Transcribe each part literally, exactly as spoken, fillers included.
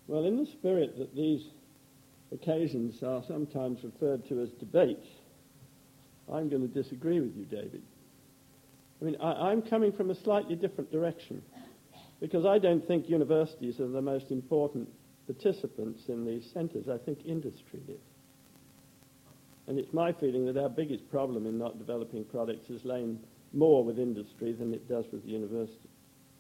Well, in the spirit that these occasions are sometimes referred to as debates, I'm going to disagree with you, David. I mean, I, I'm coming from a slightly different direction, because I don't think universities are the most important participants in these centres. I think industry is. And it's my feeling that our biggest problem in not developing products has lain more with industry than it does with the university.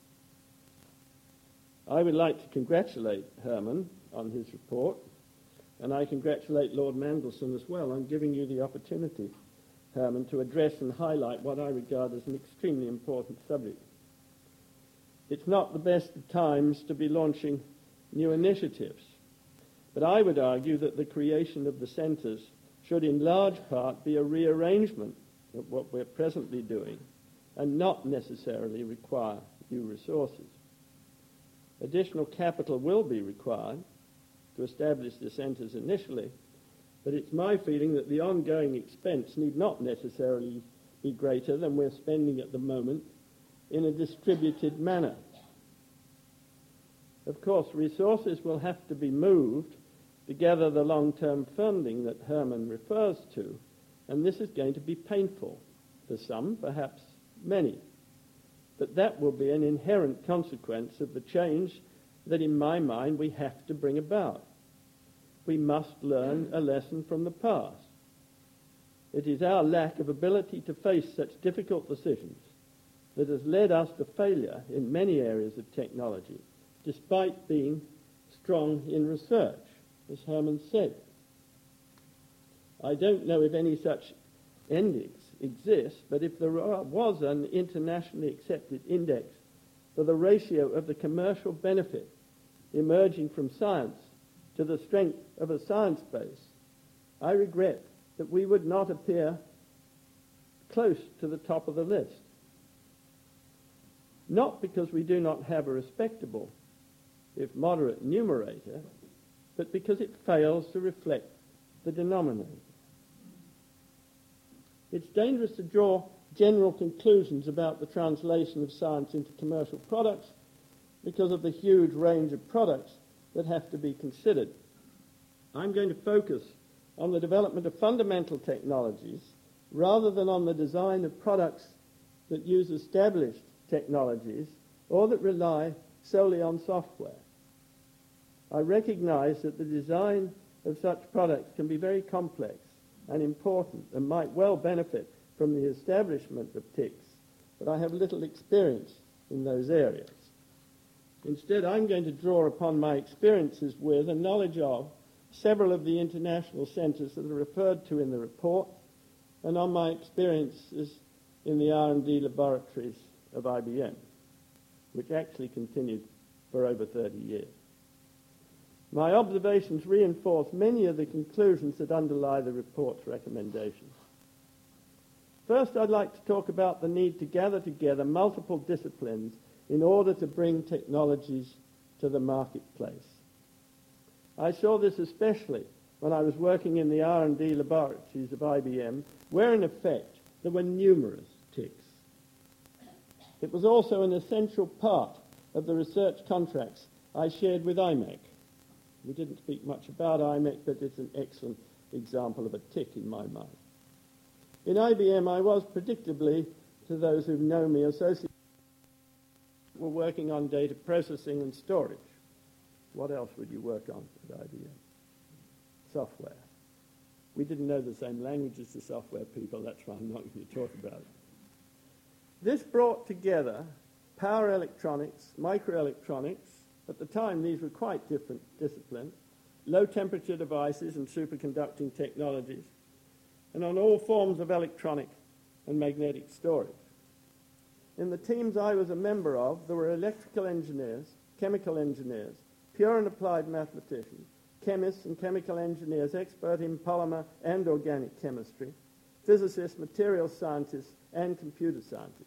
I would like to congratulate Herman on his report, and I congratulate Lord Mandelson as well on giving you the opportunity, Herman, to address and highlight what I regard as an extremely important subject. It's not the best of times to be launching new initiatives, but I would argue that the creation of the centres should in large part be a rearrangement of what we're presently doing and not necessarily require new resources. Additional capital will be required to establish the centres initially, but it's my feeling that the ongoing expense need not necessarily be greater than we're spending at the moment in a distributed manner. Of course, resources will have to be moved to gather the long-term funding that Herman refers to, and this is going to be painful for some, perhaps many. But that will be an inherent consequence of the change that, in my mind, we have to bring about. We must learn a lesson from the past. It is our lack of ability to face such difficult decisions that has led us to failure in many areas of technology, despite being strong in research, as Herman said. I don't know if any such index exists, but if there was an internationally accepted index for the ratio of the commercial benefit emerging from science to the strength of a science base, I regret that we would not appear close to the top of the list. Not because we do not have a respectable, if moderate, numerator, but because it fails to reflect the denominator. It's dangerous to draw general conclusions about the translation of science into commercial products because of the huge range of products that have to be considered. I'm going to focus on the development of fundamental technologies rather than on the design of products that use established technologies or that rely solely on software. I recognize that the design of such products can be very complex and important and might well benefit from the establishment of T I Cs, but I have little experience in those areas. Instead, I'm going to draw upon my experiences with and knowledge of several of the international centres that are referred to in the report, and on my experiences in the R and D laboratories of I B M, which actually continued for over thirty years. My observations reinforce many of the conclusions that underlie the report's recommendations. First, I'd like to talk about the need to gather together multiple disciplines in order to bring technologies to the marketplace. I saw this especially when I was working in the R and D laboratories of I B M, where in effect there were numerous T I Cs. It was also an essential part of the research contracts I shared with I M E C. We didn't speak much about I M E C, but it's an excellent example of a T I C in my mind. In I B M, I was predictably, to those who know me, associated were working on data processing and storage. What else would you work on at I B M? Software. We didn't know the same language as the software people, that's why I'm not going to talk about it. This brought together power electronics, microelectronics. At the time, these were quite different disciplines, low-temperature devices and superconducting technologies, and on all forms of electronic and magnetic storage. In the teams I was a member of, there were electrical engineers, chemical engineers, pure and applied mathematicians, chemists and chemical engineers expert in polymer and organic chemistry, physicists, materials scientists, and computer scientists.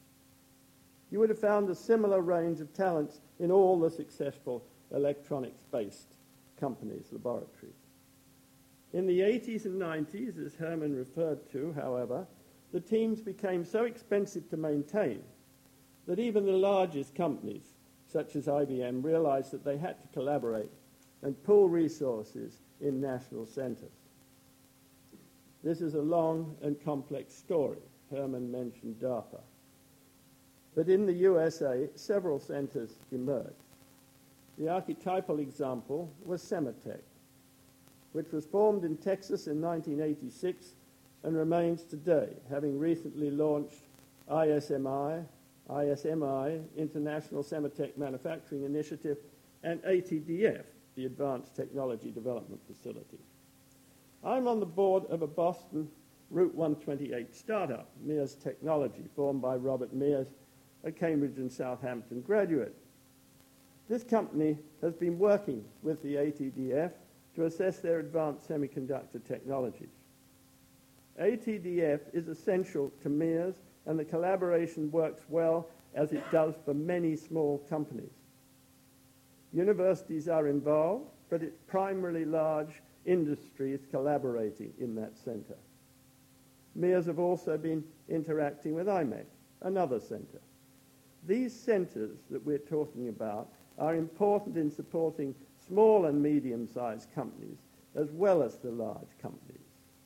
You would have found a similar range of talents in all the successful electronics-based companies, laboratories. In the eighties and nineties, as Herman referred to, however, the teams became so expensive to maintain that even the largest companies, such as I B M, realized that they had to collaborate and pool resources in national centres. This is a long and complex story. Herman mentioned DARPA. But in the U S A, several centres emerged. The archetypal example was Sematech, which was formed in Texas in nineteen eighty-six and remains today, having recently launched I S M I, I S M I, International Sematech Manufacturing Initiative, and A T D F, the Advanced Technology Development Facility. I'm on the board of a Boston Route one twenty-eight startup, Mears Technology, formed by Robert Mears, a Cambridge and Southampton graduate. This company has been working with the A T D F to assess their advanced semiconductor technologies. A T D F is essential to Mears, and the collaboration works well as it does for many small companies. Universities are involved, but it's primarily large industries collaborating in that centre. Mears have also been interacting with I MEC, another centre. These centres that we're talking about are important in supporting small and medium-sized companies as well as the large companies.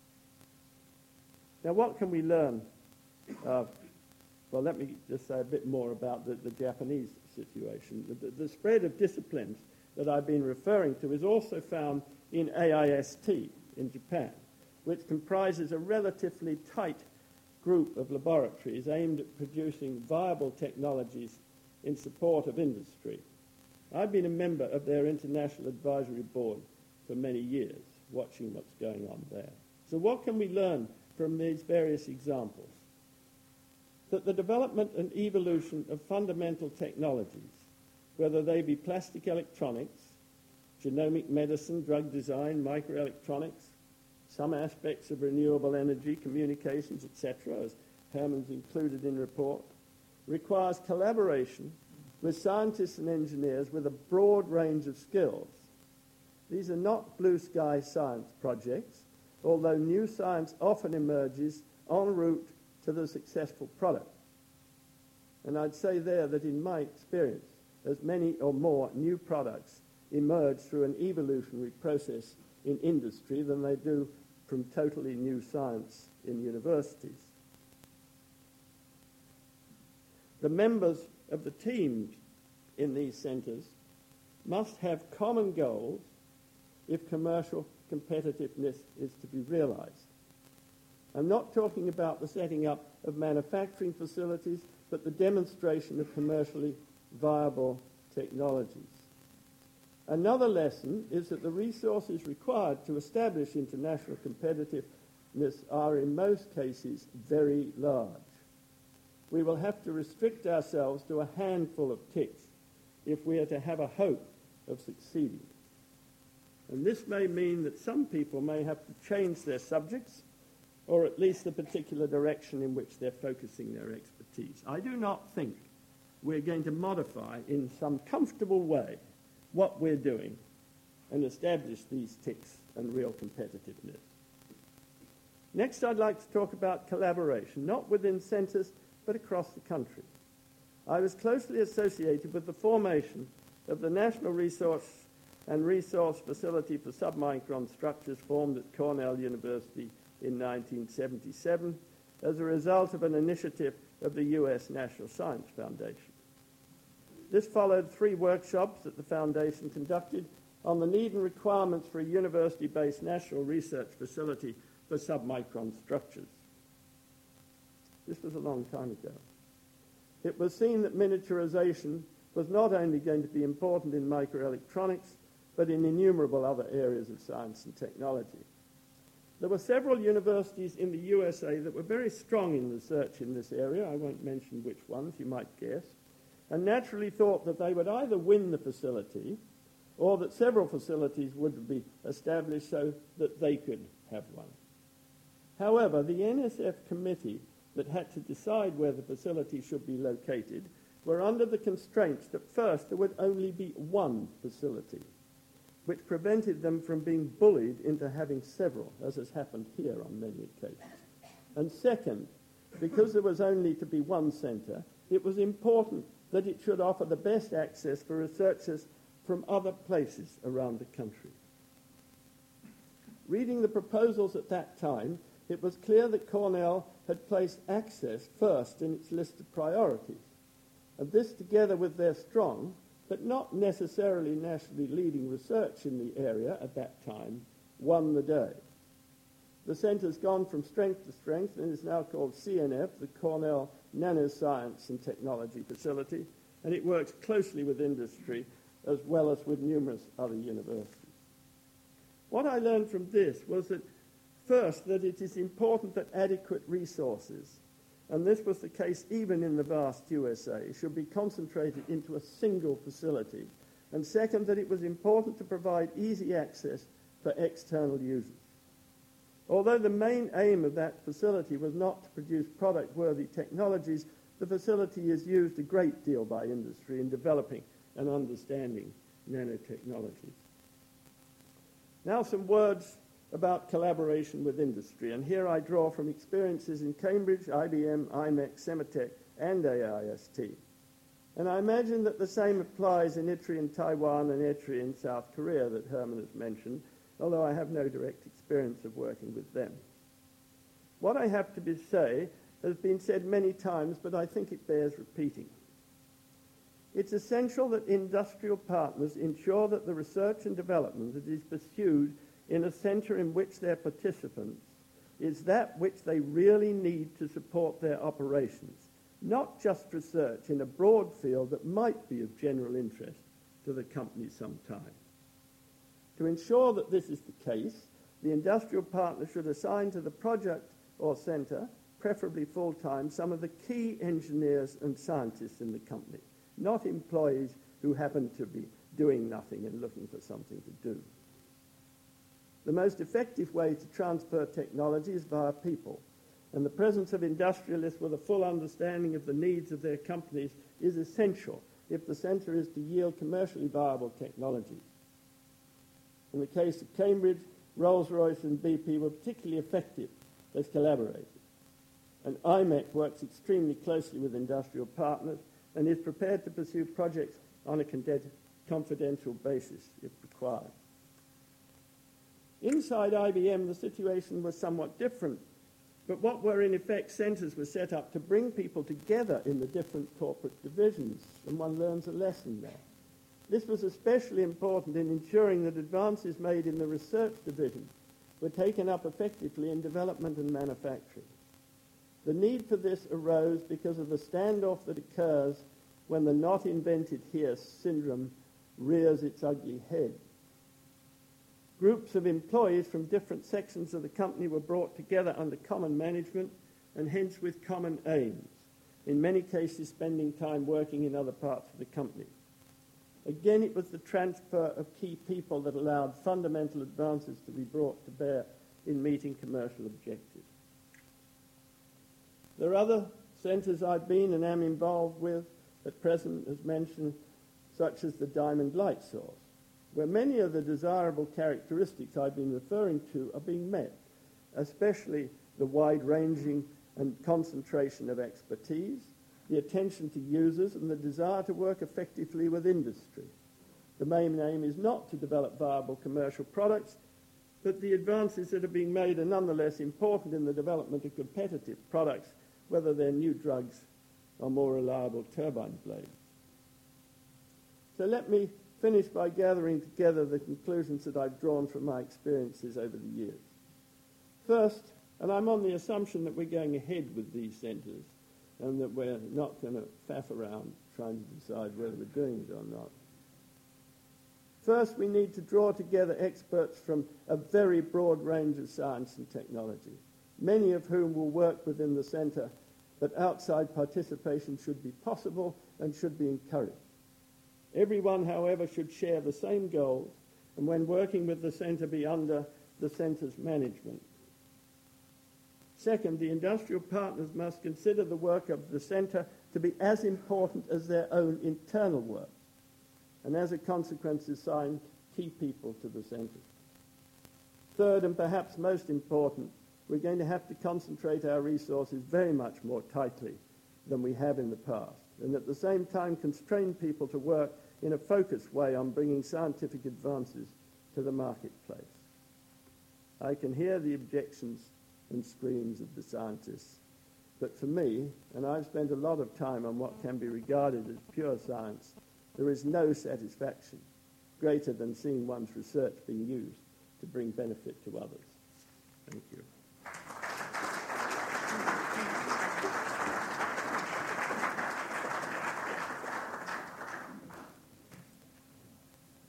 Now, what can we learn? Uh, well, let me just say a bit more about the, the Japanese situation. The, the, the spread of disciplines that I've been referring to is also found in A I S T in Japan, which comprises a relatively tight group of laboratories aimed at producing viable technologies in support of industry. I've been a member of their International Advisory Board for many years, watching what's going on there. So what can we learn from these various examples? That the development and evolution of fundamental technologies, whether they be plastic electronics, genomic medicine, drug design, microelectronics, some aspects of renewable energy, communications, et cetera, as Herman's included in report, requires collaboration with scientists and engineers with a broad range of skills. These are not blue sky science projects, although new science often emerges en route to the successful product. And I'd say there that in my experience, as many or more new products emerge through an evolutionary process in industry than they do from totally new science in universities. The members of the teams in these centres must have common goals if commercial competitiveness is to be realised. I'm not talking about the setting up of manufacturing facilities, but the demonstration of commercially viable technologies. Another lesson is that the resources required to establish international competitiveness are in most cases very large. We will have to restrict ourselves to a handful of ticks if we are to have a hope of succeeding. And this may mean that some people may have to change their subjects, or at least the particular direction in which they're focusing their expertise. I do not think we're going to modify in some comfortable way what we're doing and establish these ticks and real competitiveness. Next, I'd like to talk about collaboration, not within centres, but across the country. I was closely associated with the formation of the National Resource and Resource Facility for Submicron Structures formed at Cornell University in nineteen seventy-seven as a result of an initiative of the U S National Science Foundation. This followed three workshops that the Foundation conducted on the need and requirements for a university-based national research facility for submicron structures. This was a long time ago. It was seen that miniaturization was not only going to be important in microelectronics, but in innumerable other areas of science and technology. There were several universities in the U S A that were very strong in research in this area. I won't mention which ones, you might guess, and naturally thought that they would either win the facility or that several facilities would be established so that they could have one. However, the N S F committee that had to decide where the facility should be located were under the constraints that first there would only be one facility, which prevented them from being bullied into having several, as has happened here on many occasions. And second, because there was only to be one centre, it was important that it should offer the best access for researchers from other places around the country. Reading the proposals at that time, it was clear that Cornell had placed access first in its list of priorities, and this, together with their strong, but not necessarily nationally leading research in the area at that time, won the day. The centre's gone from strength to strength and is now called C N F, the Cornell Nanoscience and Technology Facility, and it works closely with industry as well as with numerous other universities. What I learned from this was that, first, that it is important that adequate resources, and this was the case even in the vast U S A, should be concentrated into a single facility, and second, that it was important to provide easy access for external users. Although the main aim of that facility was not to produce product-worthy technologies, the facility is used a great deal by industry in developing and understanding nanotechnologies. Now some words about collaboration with industry, and here I draw from experiences in Cambridge, I B M, I M E C, Cemetech, and A I S T. And I imagine that the same applies in I T R I in Taiwan and I T R I in South Korea that Herman has mentioned, although I have no direct experience of working with them. What I have to say has been said many times, but I think it bears repeating. It's essential that industrial partners ensure that the research and development that is pursued in a centre in which they're participants is that which they really need to support their operations, not just research in a broad field that might be of general interest to the company sometime. To ensure that this is the case, the industrial partner should assign to the project or centre, preferably full-time, some of the key engineers and scientists in the company, not employees who happen to be doing nothing and looking for something to do. The most effective way to transfer technology is via people, and the presence of industrialists with a full understanding of the needs of their companies is essential if the centre is to yield commercially viable technologies. In the case of Cambridge, Rolls-Royce and B P were particularly effective as collaborators, and I M E C works extremely closely with industrial partners and is prepared to pursue projects on a confidential basis if required. Inside I B M, the situation was somewhat different, but what were in effect centres were set up to bring people together in the different corporate divisions, and one learns a lesson there. This was especially important in ensuring that advances made in the research division were taken up effectively in development and manufacturing. The need for this arose because of the standoff that occurs when the not invented here syndrome rears its ugly head. Groups of employees from different sections of the company were brought together under common management and hence with common aims, in many cases spending time working in other parts of the company. Again, it was the transfer of key people that allowed fundamental advances to be brought to bear in meeting commercial objectives. There are other centres I've been and am involved with at present, as mentioned, such as the Diamond Light Source, where many of the desirable characteristics I've been referring to are being met, especially the wide-ranging and concentration of expertise, the attention to users, and the desire to work effectively with industry. The main aim is not to develop viable commercial products, but the advances that are being made are nonetheless important in the development of competitive products, whether they're new drugs or more reliable turbine blades. So let me finish by gathering together the conclusions that I've drawn from my experiences over the years. First, and I'm on the assumption that we're going ahead with these centres and that we're not going to faff around trying to decide whether we're doing it or not. First, we need to draw together experts from a very broad range of science and technology, many of whom will work within the centre, but outside participation should be possible and should be encouraged. Everyone, however, should share the same goals, and when working with the centre, be under the centre's management. Second, the industrial partners must consider the work of the centre to be as important as their own internal work, and as a consequence assign key people to the centre. Third, and perhaps most important, we're going to have to concentrate our resources very much more tightly than we have in the past. and at the same time constrain people to work in a focused way on bringing scientific advances to the marketplace. I can hear the objections and screams of the scientists, but for me, and I've spent a lot of time on what can be regarded as pure science, there is no satisfaction greater than seeing one's research being used to bring benefit to others. Thank you.